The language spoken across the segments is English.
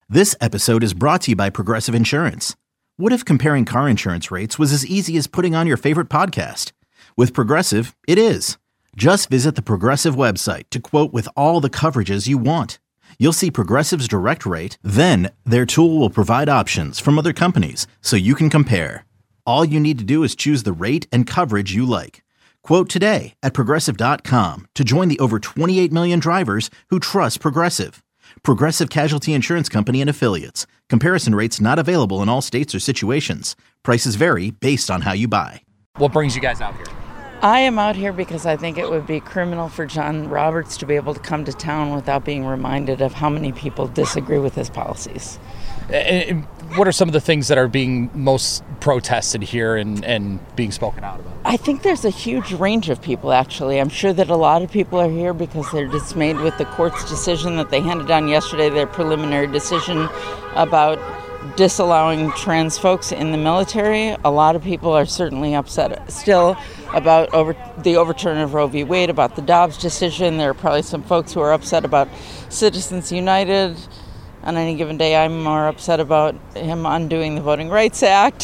This episode is brought to you by Progressive Insurance. What if comparing car insurance rates was as easy as putting on your favorite podcast? With Progressive, it is. Just visit the Progressive website to quote with all the coverages you want. You'll see Progressive's direct rate, then their tool will provide options from other companies so you can compare. All you need to do is choose the rate and coverage you like. Quote today at Progressive.com to join the over 28 million drivers who trust Progressive. Progressive Casualty Insurance Company and Affiliates. Comparison rates not available in all states or situations. Prices vary based on how you buy. What brings you guys out here? I am out here because I think it would be criminal for John Roberts to be able to come to town without being reminded of how many people disagree with his policies. What are some of the things that are being most protested here and being spoken out about? I think there's a huge range of people, actually. I'm sure that a lot of people are here because they're dismayed with the court's decision that they handed down yesterday, their preliminary decision about disallowing trans folks in the military. A lot of people are certainly upset still about the overturn of Roe v. Wade, about the Dobbs decision. There are probably some folks who are upset about Citizens United. On any given day, I'm more upset about him undoing the Voting Rights Act.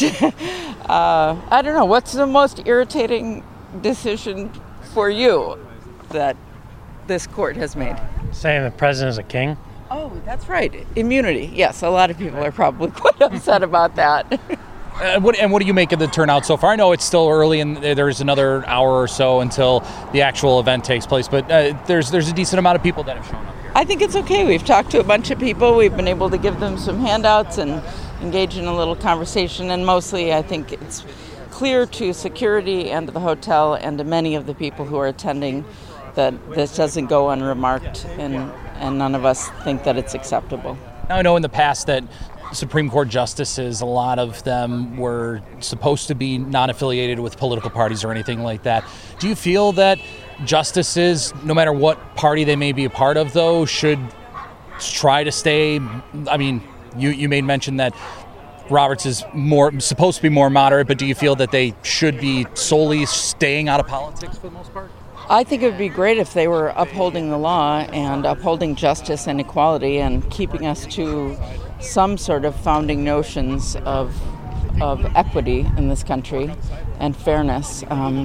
I don't know. What's the most irritating decision for you that this court has made? Saying the president is a king. Oh, that's right. Immunity. Yes, a lot of people are probably quite upset about that. What do you make of the turnout so far? I know it's still early and there's another hour or so until the actual event takes place, but there's a decent amount of people that have shown up here. I think it's okay. We've talked to a bunch of people. We've been able to give them some handouts and engage in a little conversation, and mostly I think it's clear to security and to the hotel and to many of the people who are attending that this doesn't go unremarked, and none of us think that it's acceptable. Now, I know in the past that Supreme Court justices, a lot of them were supposed to be non-affiliated with political parties or anything like that. Do you feel that justices, no matter what party they may be a part of, though, should try to stay? I mean, you made mention that Roberts is supposed to be more moderate, but do you feel that they should be solely staying out of politics for the most part? I think it would be great if they were upholding the law and upholding justice and equality and keeping us to some sort of founding notions of equity in this country and fairness.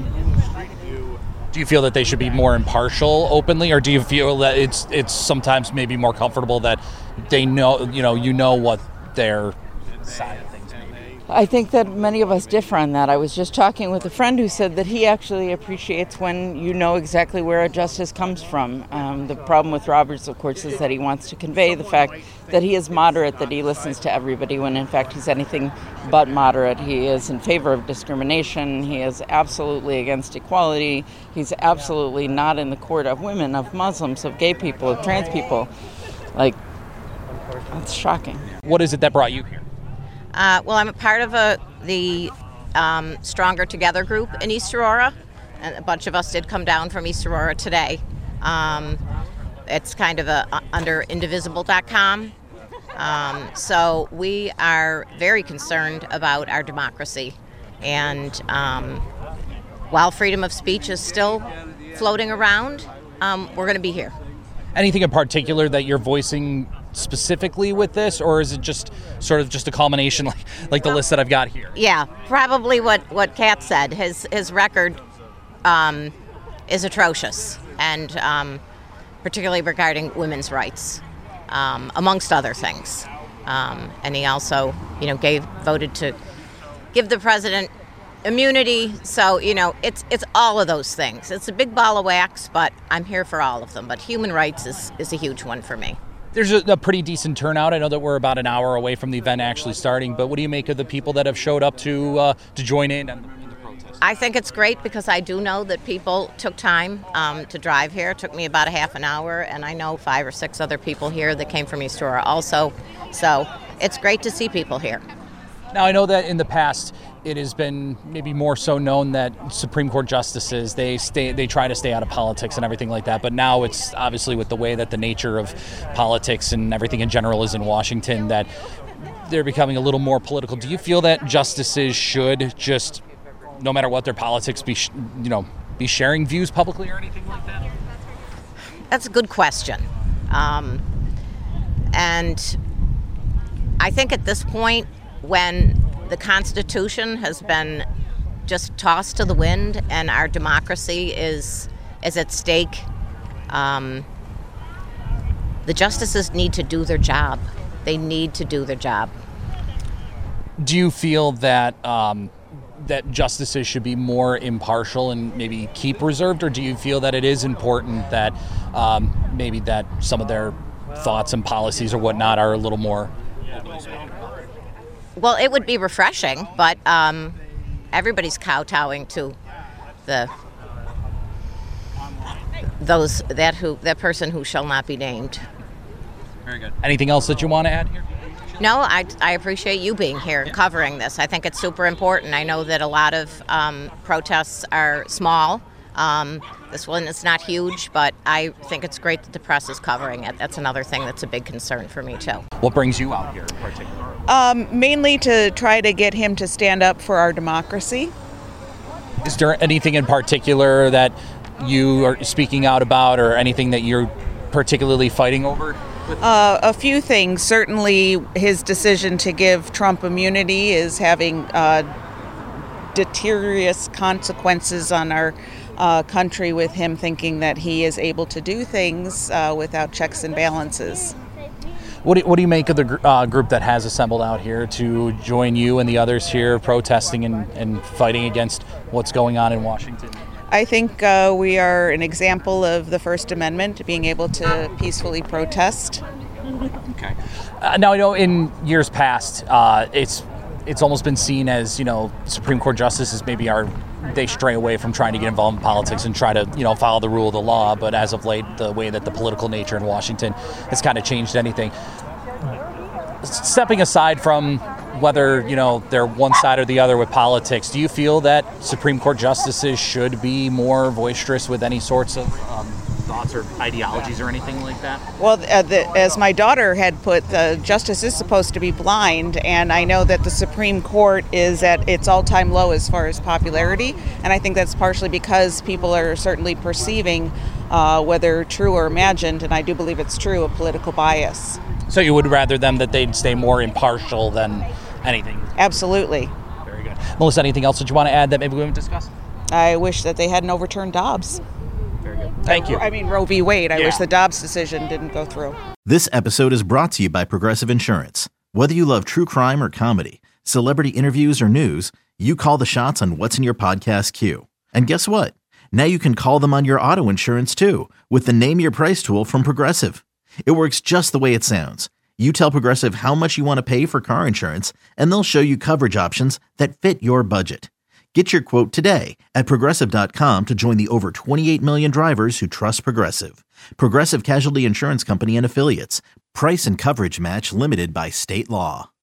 Do you feel that they should be more impartial openly, or do you feel that it's sometimes maybe more comfortable that they know, you know what their side of things may be? I think that many of us differ on that. I was just talking with a friend who said that he actually appreciates when you know exactly where a justice comes from. The problem with Roberts, of course, is that he wants to convey the fact that he is moderate, that he listens to everybody, when in fact he's anything but moderate. He is in favor of discrimination. He is absolutely against equality. He's absolutely not in the court of women, of Muslims, of gay people, of trans people. It's shocking. What is it that brought you here? Well, I'm a part of the Stronger Together group in East Aurora, and a bunch of us did come down from East Aurora today. It's kind of under indivisible.com. So we are very concerned about our democracy, and while freedom of speech is still floating around, we're going to be here. Anything in particular that you're voicing specifically with this, or is it just sort of just a culmination like the list that I've got here? Yeah, probably what Kat said. His record is atrocious, and particularly regarding women's rights, amongst other things. And he also, voted to give the president immunity. So, it's all of those things. It's a big ball of wax, but I'm here for all of them. But human rights is a huge one for me. There's a pretty decent turnout. I know that we're about an hour away from the event actually starting, but what do you make of the people that have showed up to join in the protest? I think it's great because I do know that people took time to drive here. It took me about a half an hour, and I know 5 or 6 other people here that came from East Aurora also. So it's great to see people here. Now, I know that in the past, it has been maybe more so known that Supreme Court justices, they try to stay out of politics and everything like that. But now it's obviously with the way that the nature of politics and everything in general is in Washington, that they're becoming a little more political. Do you feel that justices should just, no matter what their politics, be sharing views publicly or anything like that? That's a good question. And I think at this point, when the Constitution has been just tossed to the wind and our democracy is at stake, the justices need to do their job. They need to do their job. Do you feel that that justices should be more impartial and maybe keep reserved, or do you feel that it is important that maybe that some of their thoughts and policies or whatnot are a little more? Well, it would be refreshing, but everybody's kowtowing to that person who shall not be named. Very good. Anything else that you want to add here? No, I appreciate you being here and covering this. I think it's super important. I know that a lot of protests are small. This one is not huge, but I think it's great that the press is covering it. That's another thing that's a big concern for me, too. What brings you out here in particular? Mainly to try to get him to stand up for our democracy. Is there anything in particular that you are speaking out about, or anything that you're particularly fighting over? A few things. Certainly his decision to give Trump immunity is having deleterious consequences on our country, with him thinking that he is able to do things without checks and balances. What do you make of the group that has assembled out here to join you and the others here protesting and fighting against what's going on in Washington? I think we are an example of the First Amendment, being able to peacefully protest. Okay. Now, I know in years past, it's almost been seen as, Supreme Court justices maybe they stray away from trying to get involved in politics and try to, follow the rule of the law. But as of late, the way that the political nature in Washington has kind of changed anything. Stepping aside from whether, they're one side or the other with politics, do you feel that Supreme Court justices should be more boisterous with any sorts of thoughts or ideologies or anything like that? Well, as my daughter had put, the justice is supposed to be blind, and I know that the Supreme Court is at its all-time low as far as popularity, and I think that's partially because people are certainly perceiving, whether true or imagined, and I do believe it's true, a political bias. So you would rather that they'd stay more impartial than anything? Absolutely. Very good. Melissa, anything else that you want to add that maybe we haven't discussed? I wish that they hadn't overturned Dobbs. Very good. Thank you. I mean, Roe v. Wade. I wish the Dobbs decision didn't go through. This episode is brought to you by Progressive Insurance. Whether you love true crime or comedy, celebrity interviews or news, you call the shots on what's in your podcast queue. And guess what? Now you can call them on your auto insurance too, with the Name Your Price tool from Progressive. It works just the way it sounds. You tell Progressive how much you want to pay for car insurance, and they'll show you coverage options that fit your budget. Get your quote today at Progressive.com to join the over 28 million drivers who trust Progressive. Progressive Casualty Insurance Company and Affiliates. Price and coverage match limited by state law.